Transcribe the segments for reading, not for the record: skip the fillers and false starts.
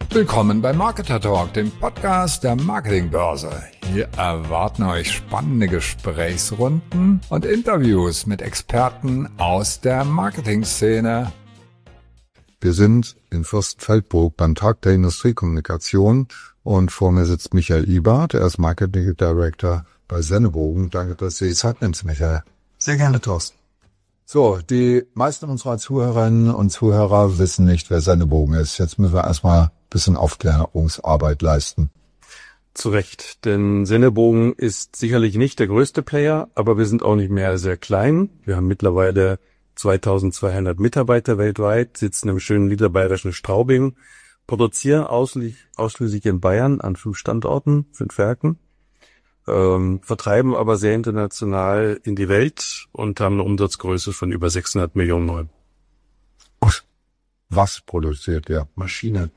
Willkommen bei Marketer Talk, dem Podcast der Marketingbörse. Hier erwarten euch spannende Gesprächsrunden und Interviews mit Experten aus der Marketingszene. Wir sind in Fürstenfeldbruck beim Tag der Industriekommunikation und vor mir sitzt Michael Ibert, er ist Marketing Director bei Sennebogen. Danke, dass du die Zeit nimmst, Michael. Sehr gerne, Thorsten. So, die meisten unserer Zuhörerinnen und Zuhörer wissen nicht, wer Sennebogen ist. Jetzt müssen wir erstmal ein bisschen Aufklärungsarbeit leisten. Zu Recht, denn Sennebogen ist sicherlich nicht der größte Player, aber wir sind auch nicht mehr sehr klein. Wir haben mittlerweile 2200 Mitarbeiter weltweit, sitzen im schönen niederbayerischen Straubing, produzieren ausschließlich in Bayern an 5 Standorten, 5 Werken, vertreiben aber sehr international in die Welt und haben eine Umsatzgröße von über 600 Millionen Euro. Was produziert ihr? Maschinen.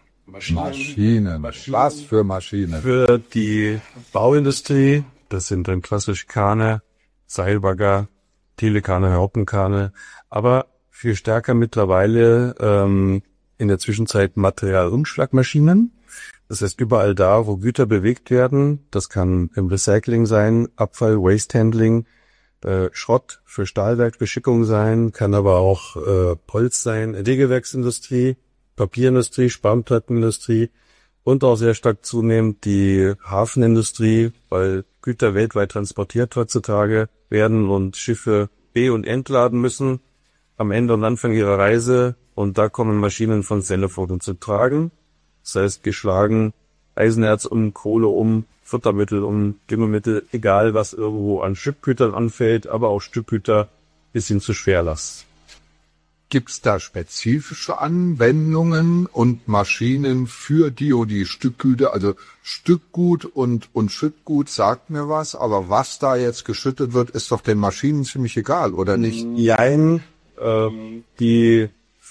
Was für Maschinen? Für die Bauindustrie, das sind dann klassisch Kahne, Seilbagger, Telekahne, Haupenkahne, aber viel stärker mittlerweile in der Zwischenzeit Materialumschlagmaschinen. Das heißt, überall da, wo Güter bewegt werden, das kann im Recycling sein, Abfall, Waste Handling, Schrott für Stahlwerkbeschickung sein, kann aber auch Holz sein, Sägewerksindustrie, Papierindustrie, Spanplattenindustrie und auch sehr stark zunehmend die Hafenindustrie, weil Güter weltweit transportiert heutzutage werden und Schiffe be- und entladen müssen am Ende und Anfang ihrer Reise, und da kommen Maschinen von Sennebogen zu tragen. Das heißt, geschlagen Eisenerz um, Kohle um, Futtermittel um, Düngemittel, egal was irgendwo an Stückgütern anfällt, aber auch Stückgüter bis hin zu Schwerlast. Gibt's da spezifische Anwendungen und Maschinen für die und die Stückgüter? Also Stückgut und Schüttgut sagt mir was, aber was da jetzt geschüttet wird, ist doch den Maschinen ziemlich egal, oder nicht? Nein, die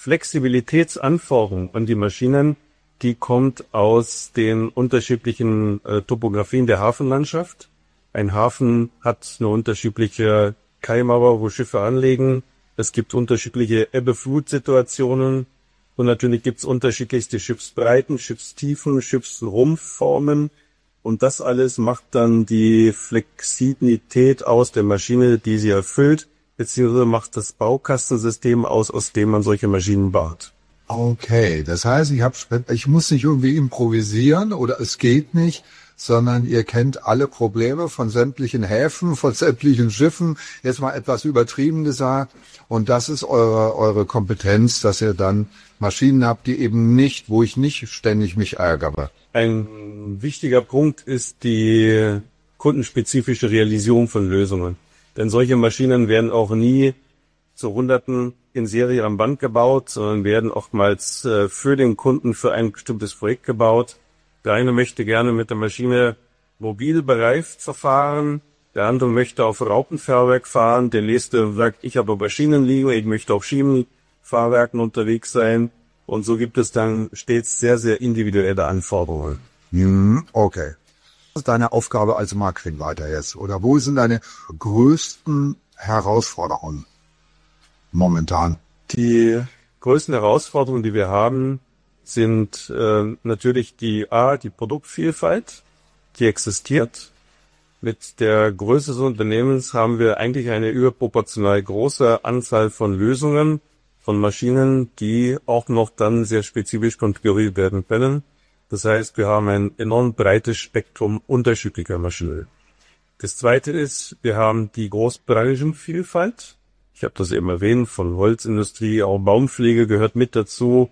Flexibilitätsanforderung an die Maschinen, die kommt aus den unterschiedlichen Topografien der Hafenlandschaft. Ein Hafen hat eine unterschiedliche Kaimauer, wo Schiffe anlegen. Es gibt unterschiedliche Ebbe-Flut-Situationen und natürlich gibt es unterschiedlichste Schiffsbreiten, Schiffstiefen, Schiffsrumpfformen, und das alles macht dann die Flexibilität aus der Maschine, die sie erfüllt, beziehungsweise macht das Baukastensystem aus dem man solche Maschinen baut. Okay, das heißt, ich muss nicht irgendwie improvisieren oder es geht nicht, sondern ihr kennt alle Probleme von sämtlichen Häfen, von sämtlichen Schiffen, jetzt mal etwas übertrieben gesagt, und das ist eure Kompetenz, dass ihr dann Maschinen habt, die eben nicht, wo ich nicht ständig mich ärgere. Ein wichtiger Punkt ist die kundenspezifische Realisierung von Lösungen. Denn solche Maschinen werden auch nie zu Hunderten in Serie am Band gebaut, sondern werden oftmals für den Kunden für ein bestimmtes Projekt gebaut. Der eine möchte gerne mit der Maschine mobil bereift verfahren, der andere möchte auf Raupenfahrwerk fahren, der nächste sagt, ich habe aber Schienenlinie, ich möchte auf Schienenfahrwerken unterwegs sein. Und so gibt es dann stets sehr, sehr individuelle Anforderungen. Okay. Was ist deine Aufgabe als Marketingleiter jetzt? Oder wo sind deine größten Herausforderungen momentan? Die größten Herausforderungen, die wir haben, sind natürlich die Produktvielfalt, die existiert. Mit der Größe des Unternehmens haben wir eigentlich eine überproportional große Anzahl von Lösungen, von Maschinen, die auch noch dann sehr spezifisch konfiguriert werden können. Das heißt, wir haben ein enorm breites Spektrum unterschiedlicher Maschinen. Das Zweite ist, wir haben die Großbranchenvielfalt. Ich habe das eben erwähnt, von Holzindustrie, auch Baumpflege gehört mit dazu.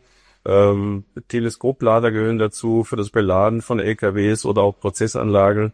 Teleskoplader gehören dazu für das Beladen von LKWs oder auch Prozessanlagen.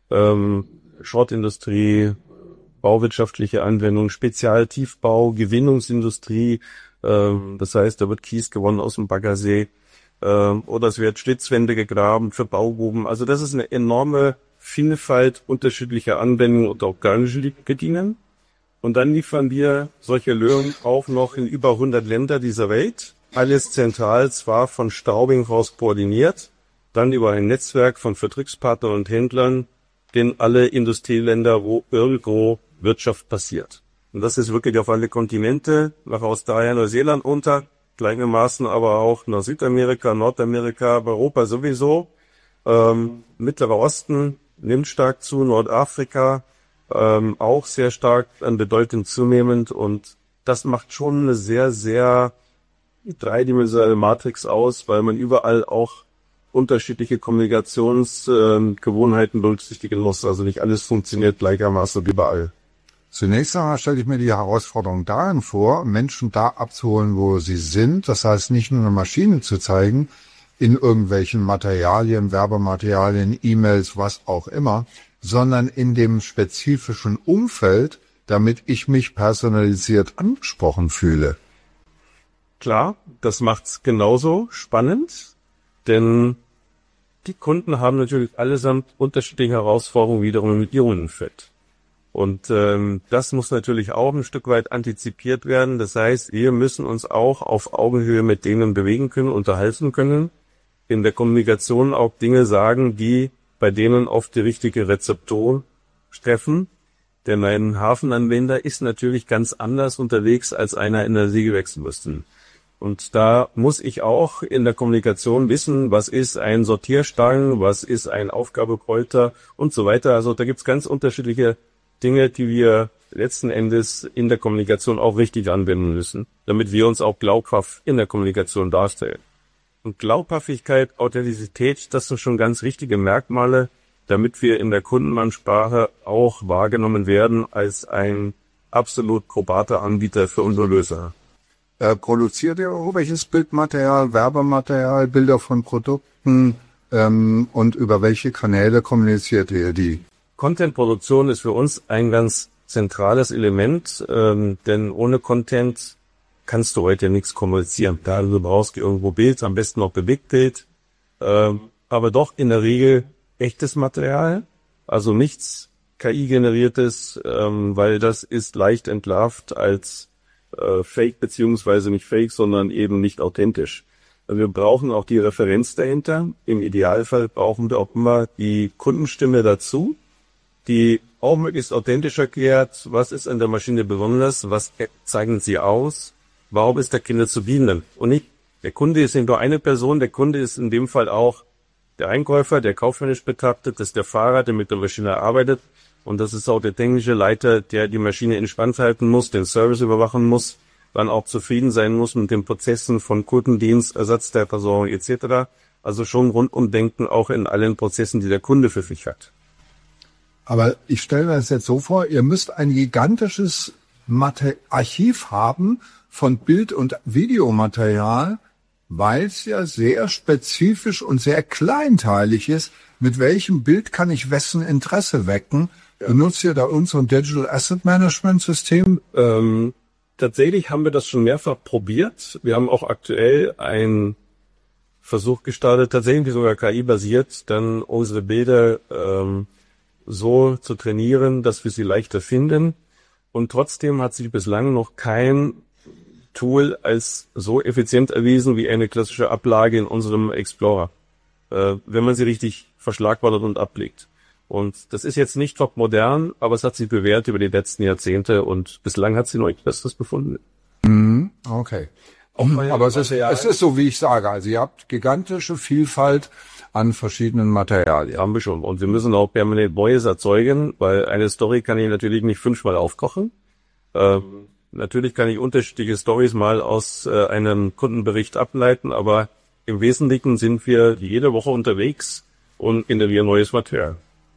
Schrottindustrie, bauwirtschaftliche Anwendungen, Spezialtiefbau, Gewinnungsindustrie. Das heißt, da wird Kies gewonnen aus dem Baggersee. Oder es wird Schlitzwände gegraben für Baugruben. Also das ist eine enorme Vielfalt unterschiedlicher Anwendungen und auch Branchenbedienen. Und dann liefern wir solche Lösungen auch noch in über 100 Länder dieser Welt. Alles zentral zwar von Straubing aus koordiniert, dann über ein Netzwerk von Vertriebspartnern und Händlern in alle Industrieländer, wo irgendwo Wirtschaft passiert. Und das ist wirklich auf alle Kontinente, nach Australien, Neuseeland unter, gleichermaßen aber auch nach Südamerika, Nordamerika, Europa sowieso. Mittlerer Osten nimmt stark zu, Nordafrika auch sehr stark an Bedeutung zunehmend, und das macht schon eine sehr, sehr dreidimensionale Matrix aus, weil man überall auch unterschiedliche Kommunikationsgewohnheiten berücksichtigen muss. Also nicht alles funktioniert gleichermaßen überall. Zunächst einmal stelle ich mir die Herausforderung darin vor, Menschen da abzuholen, wo sie sind. Das heißt, nicht nur eine Maschine zu zeigen, in irgendwelchen Materialien, Werbematerialien, E-Mails, was auch immer, sondern in dem spezifischen Umfeld, damit ich mich personalisiert angesprochen fühle. Klar, das macht's genauso spannend, denn die Kunden haben natürlich allesamt unterschiedliche Herausforderungen wiederum mit ihrem Umfeld. Und das muss natürlich auch ein Stück weit antizipiert werden. Das heißt, wir müssen uns auch auf Augenhöhe mit denen bewegen können, unterhalten können, in der Kommunikation auch Dinge sagen, die bei denen auf die richtige Rezeption treffen. Denn ein Hafenanwender ist natürlich ganz anders unterwegs als einer in der Seegewächsindustrie. Und da muss ich auch in der Kommunikation wissen, was ist ein Sortierstang, was ist ein Aufgabekräuter und so weiter. Also da gibt's ganz unterschiedliche Dinge, die wir letzten Endes in der Kommunikation auch richtig anwenden müssen, damit wir uns auch glaubhaft in der Kommunikation darstellen. Und Glaubhaftigkeit, Authentizität, das sind schon ganz wichtige Merkmale, damit wir in der Kundenansprache auch wahrgenommen werden als ein absolut probater Anbieter für unsere Lösung. Produziert ihr irgendwelches Bildmaterial, Werbematerial, Bilder von Produkten und über welche Kanäle kommuniziert ihr die? Content-Produktion ist für uns ein ganz zentrales Element, denn ohne Content kannst du heute nichts kommunizieren. Da du brauchst irgendwo Bild, am besten noch Bewegtbild, aber doch in der Regel echtes Material, also nichts KI-generiertes, weil das ist leicht entlarvt als Fake, beziehungsweise nicht Fake, sondern eben nicht authentisch. Wir brauchen auch die Referenz dahinter. Im Idealfall brauchen wir auch immer die Kundenstimme dazu, die auch möglichst authentisch erklärt, was ist an der Maschine besonders, was zeigen sie aus, warum ist der Kunde zu bedienen. Und nicht, der Kunde ist nicht nur eine Person, der Kunde ist in dem Fall auch der Einkäufer, der kaufmännisch betrachtet, das ist der Fahrer, der mit der Maschine arbeitet, und das ist auch der technische Leiter, der die Maschine instand halten muss, den Service überwachen muss, dann auch zufrieden sein muss mit den Prozessen von Kundendienst, Ersatzteilversorgung etc. Also schon rundum denken auch in allen Prozessen, die der Kunde für sich hat. Aber ich stelle mir das jetzt so vor, ihr müsst ein gigantisches Archiv haben von Bild- und Videomaterial, weil es ja sehr spezifisch und sehr kleinteilig ist. Mit welchem Bild kann ich wessen Interesse wecken? Ja. Benutzt ihr da unser Digital Asset Management System? Tatsächlich haben wir das schon mehrfach probiert. Wir haben auch aktuell einen Versuch gestartet, tatsächlich sogar KI-basiert, dann unsere Bilder so zu trainieren, dass wir sie leichter finden. Und trotzdem hat sich bislang noch kein Tool als so effizient erwiesen wie eine klassische Ablage in unserem Explorer, wenn man sie richtig verschlagwortet und ablegt. Und das ist jetzt nicht top modern, aber es hat sich bewährt über die letzten Jahrzehnte und bislang hat sie noch nichts Besseres befunden. Okay. Aber es ist so, wie ich sage, also ihr habt gigantische Vielfalt an verschiedenen Materialien. Haben wir schon. Und wir müssen auch permanent Neues erzeugen, weil eine Story kann ich natürlich nicht 5-mal aufkochen. Natürlich kann ich unterschiedliche Stories mal aus einem Kundenbericht ableiten, aber im Wesentlichen sind wir jede Woche unterwegs und generieren neues Material.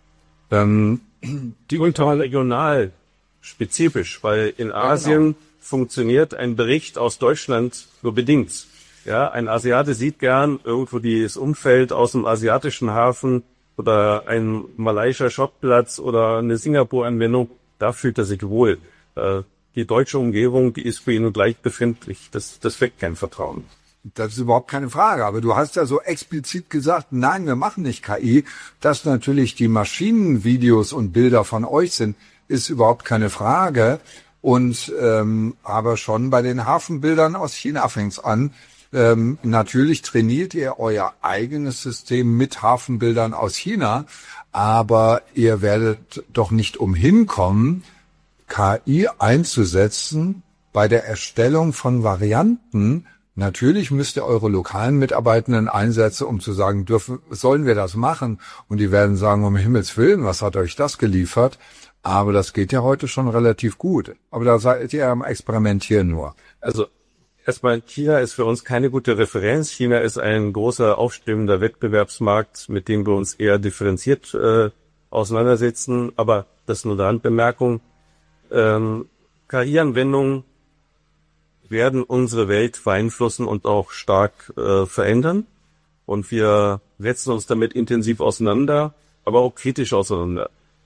Die ultraregional spezifisch, weil in Asien funktioniert ein Bericht aus Deutschland nur bedingt. Ja, ein Asiate sieht gern irgendwo das Umfeld aus dem asiatischen Hafen oder ein malaysischer Schrottplatz oder eine Singapur-Anwendung. Da fühlt er sich wohl. Die deutsche Umgebung, die ist für ihn gleich befindlich. Das weckt kein Vertrauen. Das ist überhaupt keine Frage. Aber du hast ja so explizit gesagt, nein, wir machen nicht KI. Dass natürlich die Maschinenvideos und Bilder von euch sind, ist überhaupt keine Frage. Und aber schon bei den Hafenbildern aus China fängt's an. Natürlich trainiert ihr euer eigenes System mit Hafenbildern aus China, aber ihr werdet doch nicht umhin kommen, KI einzusetzen bei der Erstellung von Varianten Natürlich müsst ihr eure lokalen Mitarbeitenden einsetzen, um zu sagen, sollen wir das machen? Und die werden sagen, um Himmels Willen, was hat euch das geliefert? Aber das geht ja heute schon relativ gut. Aber da seid ihr am Experimentieren nur. Also erstmal, China ist für uns keine gute Referenz. China ist ein großer, aufstrebender Wettbewerbsmarkt, mit dem wir uns eher differenziert auseinandersetzen. Aber das ist nur eine Randbemerkung. KI-Anwendungen werden unsere Welt beeinflussen und auch stark verändern. Und wir setzen uns damit intensiv auseinander, aber auch kritisch auseinander.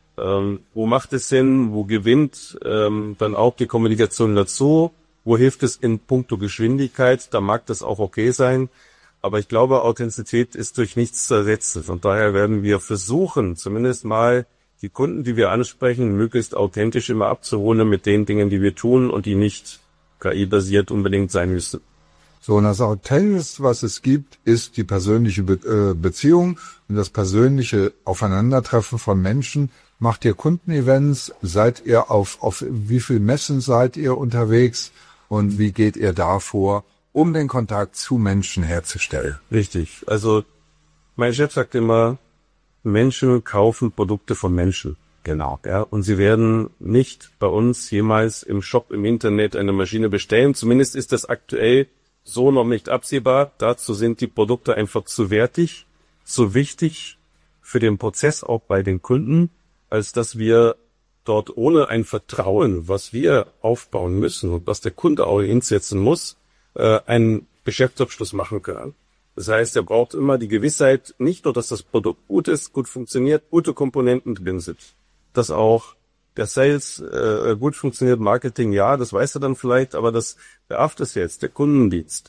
Wo macht es Sinn? Wo gewinnt dann auch die Kommunikation dazu? Wo hilft es in puncto Geschwindigkeit? Da mag das auch okay sein. Aber ich glaube, Authentizität ist durch nichts zu ersetzen. Von daher werden wir versuchen, zumindest mal die Kunden, die wir ansprechen, möglichst authentisch immer abzuholen mit den Dingen, die wir tun und die nicht KI-basiert unbedingt sein müssen. So, und das Authentischste, was es gibt, ist die persönliche Beziehung und das persönliche Aufeinandertreffen von Menschen. Macht ihr Kundenevents? Seid ihr auf wie viel Messen seid ihr unterwegs? Und wie geht ihr da vor, um den Kontakt zu Menschen herzustellen? Richtig. Also, mein Chef sagt immer, Menschen kaufen Produkte von Menschen. Genau. Ja, und sie werden nicht bei uns jemals im Shop, im Internet eine Maschine bestellen. Zumindest ist das aktuell so noch nicht absehbar. Dazu sind die Produkte einfach zu wertig, zu wichtig für den Prozess auch bei den Kunden, als dass wir dort ohne ein Vertrauen, was wir aufbauen müssen und was der Kunde auch hinsetzen muss, einen Geschäftsabschluss machen können. Das heißt, er braucht immer die Gewissheit, nicht nur, dass das Produkt gut ist, gut funktioniert, gute Komponenten drin sind. Dass auch der Sales gut funktioniert, Marketing, ja, das weiß er dann vielleicht, aber das der After Sales, der Kundendienst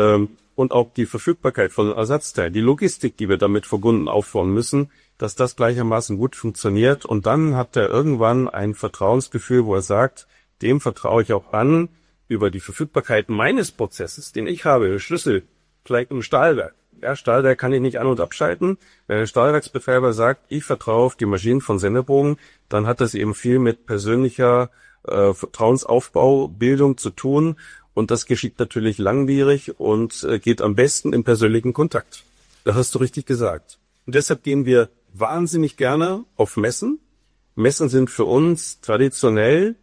und auch die Verfügbarkeit von Ersatzteilen, die Logistik, die wir damit verbunden aufbauen müssen, dass das gleichermaßen gut funktioniert. Und dann hat er irgendwann ein Vertrauensgefühl, wo er sagt, dem vertraue ich auch an, über die Verfügbarkeit meines Prozesses, den ich habe, Schlüssel, vielleicht im Stahlwerk. Ja, Stahlwerk kann ich nicht an- und abschalten. Wenn der Stahlwerksbetreiber sagt, ich vertraue auf die Maschinen von Sendebogen, dann hat das eben viel mit persönlicher Vertrauensaufbau, Bildung zu tun. Und das geschieht natürlich langwierig und geht am besten im persönlichen Kontakt. Das hast du richtig gesagt. Und deshalb gehen wir wahnsinnig gerne auf Messen. Messen sind für uns traditionell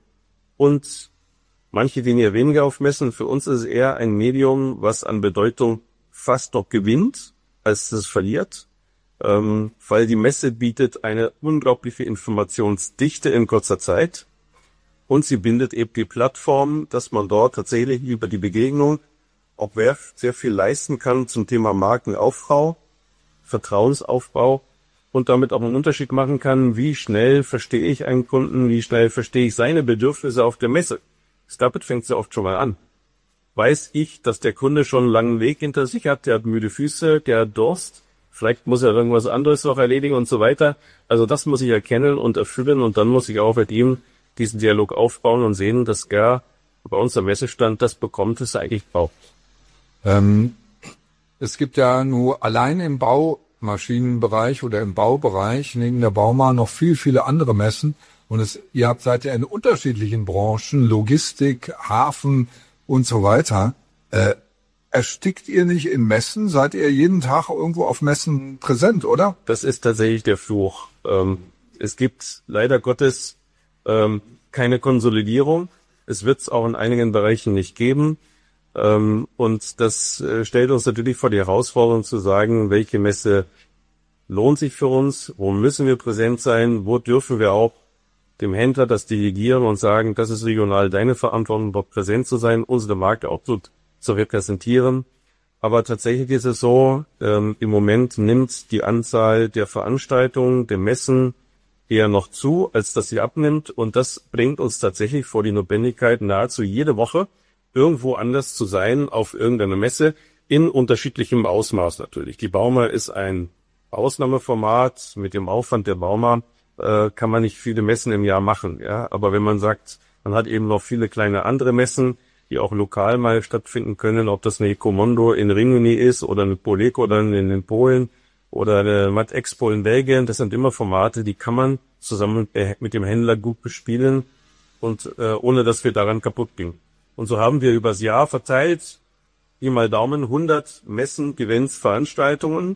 und manche gehen ja weniger auf Messen. Für uns ist es eher ein Medium, was an Bedeutung fast noch gewinnt, als es verliert, weil die Messe bietet eine unglaubliche Informationsdichte in kurzer Zeit und sie bindet eben die Plattform, dass man dort tatsächlich über die Begegnung auch sehr viel leisten kann zum Thema Markenaufbau, Vertrauensaufbau und damit auch einen Unterschied machen kann, wie schnell verstehe ich einen Kunden, wie schnell verstehe ich seine Bedürfnisse auf der Messe. Damit fängt es ja oft schon mal an. Weiß ich, dass der Kunde schon einen langen Weg hinter sich hat, der hat müde Füße, der hat Durst, vielleicht muss er irgendwas anderes noch erledigen und so weiter. Also das muss ich erkennen und erfüllen und dann muss ich auch mit ihm diesen Dialog aufbauen und sehen, dass er bei uns am Messestand das bekommt, was er eigentlich braucht. Es gibt ja nur allein im Baumaschinenbereich oder im Baubereich neben der Bauma noch viele andere Messen und seid ja in unterschiedlichen Branchen, Logistik, Hafen und so weiter. Erstickt ihr nicht in Messen? Seid ihr jeden Tag irgendwo auf Messen präsent, oder? Das ist tatsächlich der Fluch. Es gibt leider Gottes keine Konsolidierung. Es wird es auch in einigen Bereichen nicht geben. Und das stellt uns natürlich vor die Herausforderung zu sagen, welche Messe lohnt sich für uns, wo müssen wir präsent sein, wo dürfen wir auch dem Händler das delegieren und sagen, das ist regional deine Verantwortung, dort präsent zu sein, unsere Marke auch zu repräsentieren. Aber tatsächlich ist es so, im Moment nimmt die Anzahl der Veranstaltungen, der Messen eher noch zu, als dass sie abnimmt. Und das bringt uns tatsächlich vor die Notwendigkeit, nahezu jede Woche irgendwo anders zu sein auf irgendeiner Messe, in unterschiedlichem Ausmaß natürlich. Die Bauma ist ein Ausnahmeformat. Mit dem Aufwand der Bauma kann man nicht viele Messen im Jahr machen. Ja, aber wenn man sagt, man hat eben noch viele kleine andere Messen, die auch lokal mal stattfinden können, ob das eine Ecomondo in Rimini ist oder eine Poleko dann in Polen oder eine Mat Expo in Belgien, das sind immer Formate, die kann man zusammen mit dem Händler gut bespielen und ohne dass wir daran kaputt gehen. Und so haben wir übers Jahr verteilt Pi mal Daumen, 100 Messen, Events, Veranstaltungen,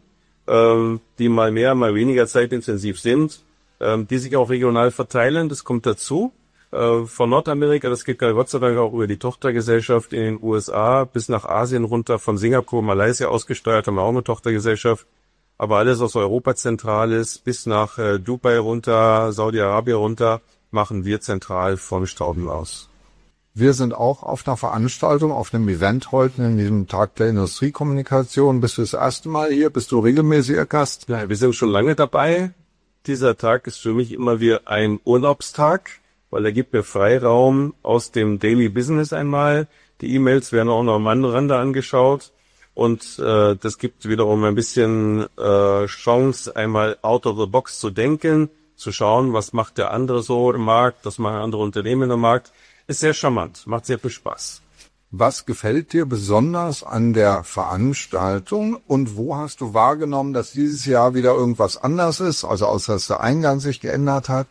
die mal mehr, mal weniger zeitintensiv sind, die sich auch regional verteilen. Das kommt dazu. Von Nordamerika, das geht Gott sei Dank auch über die Tochtergesellschaft in den USA bis nach Asien runter, von Singapur, Malaysia ausgesteuert, haben wir auch eine Tochtergesellschaft. Aber alles aus Europa Zentrales bis nach Dubai runter, Saudi-Arabien runter, machen wir zentral von Straubing aus. Wir sind auch auf einer Veranstaltung, auf einem Event heute, in diesem Tag der Industriekommunikation. Bist du das erste Mal hier? Bist du regelmäßiger Gast? Ja, wir sind schon lange dabei. Dieser Tag ist für mich immer wie ein Urlaubstag, weil er gibt mir Freiraum aus dem Daily Business einmal. Die E-Mails werden auch noch am Rande angeschaut. Und das gibt wiederum ein bisschen Chance, einmal out of the box zu denken, zu schauen, was macht der andere so im Markt, was machen andere Unternehmen im Markt. Ist sehr charmant, macht sehr viel Spaß. Was gefällt dir besonders an der Veranstaltung und wo hast du wahrgenommen, dass dieses Jahr wieder irgendwas anders ist, also außer dass der Eingang sich geändert hat?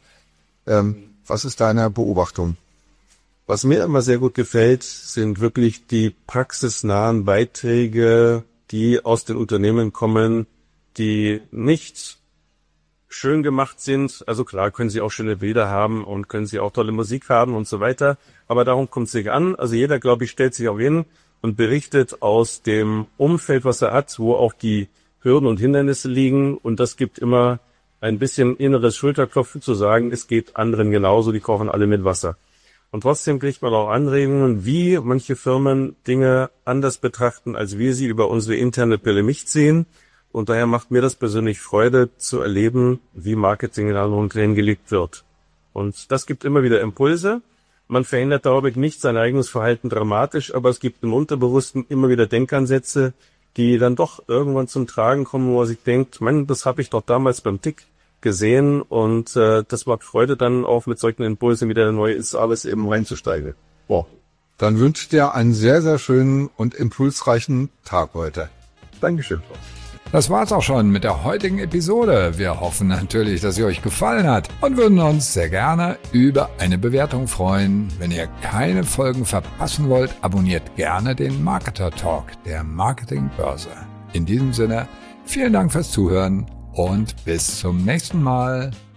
Was ist deine Beobachtung? Was mir immer sehr gut gefällt, sind wirklich die praxisnahen Beiträge, die aus den Unternehmen kommen, die nicht schön gemacht sind. Also klar, können sie auch schöne Bilder haben und können sie auch tolle Musik haben und so weiter. Aber darum kommt es nicht an. Also jeder, glaube ich, stellt sich auch hin und berichtet aus dem Umfeld, was er hat, wo auch die Hürden und Hindernisse liegen. Und das gibt immer ein bisschen inneres Schulterklopfen zu sagen, es geht anderen genauso, die kochen alle mit Wasser. Und trotzdem kriegt man auch Anregungen, wie manche Firmen Dinge anders betrachten, als wir sie über unsere interne Pille nicht sehen. Und daher macht mir das persönlich Freude zu erleben, wie Marketing in anderen Unternehmen gelebt wird. Und das gibt immer wieder Impulse. Man verändert dadurch nicht sein eigenes Verhalten dramatisch, aber es gibt im Unterbewussten immer wieder Denkansätze, die dann doch irgendwann zum Tragen kommen, wo man sich denkt, Mann, das habe ich doch damals beim Tick gesehen. Und das macht Freude dann auch mit solchen Impulsen wieder neu ins alles eben reinzusteigen. Boah. Dann wünsche ich dir einen sehr, sehr schönen und impulsreichen Tag heute. Dankeschön. Das war's auch schon mit der heutigen Episode. Wir hoffen natürlich, dass sie euch gefallen hat und würden uns sehr gerne über eine Bewertung freuen. Wenn ihr keine Folgen verpassen wollt, abonniert gerne den Marketer Talk der Marketingbörse. In diesem Sinne, vielen Dank fürs Zuhören und bis zum nächsten Mal.